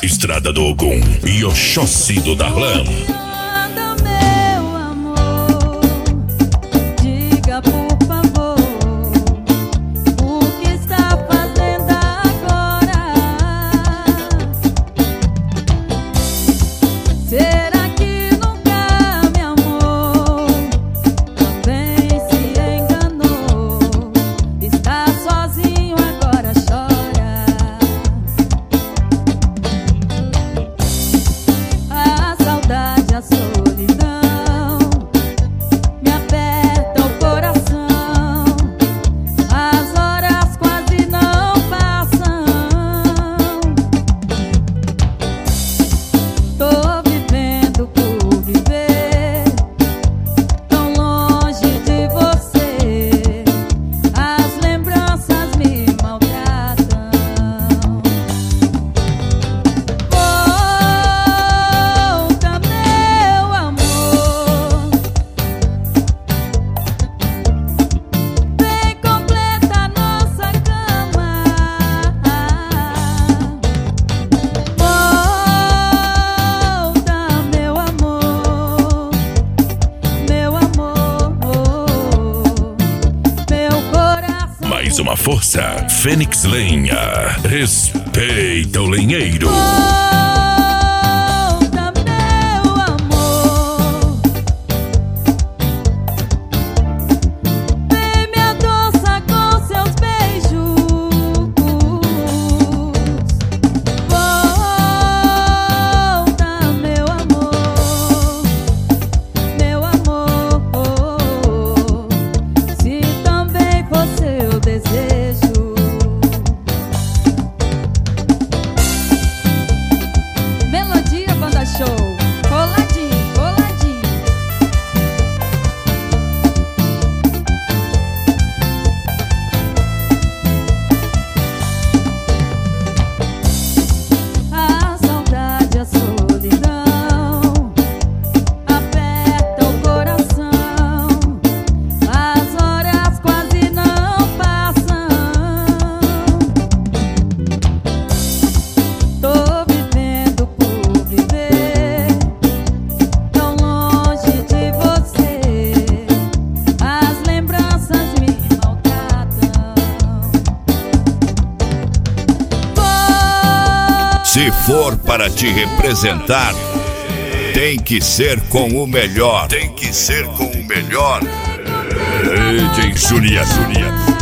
Estrada do Ogum e Oxóssi do Darlan. Mais uma força, Fênix Lenha. Respeita o lenheiro. Se for para te representar, tem que ser com o melhor. Tem que ser com o melhor. DJ Zulia.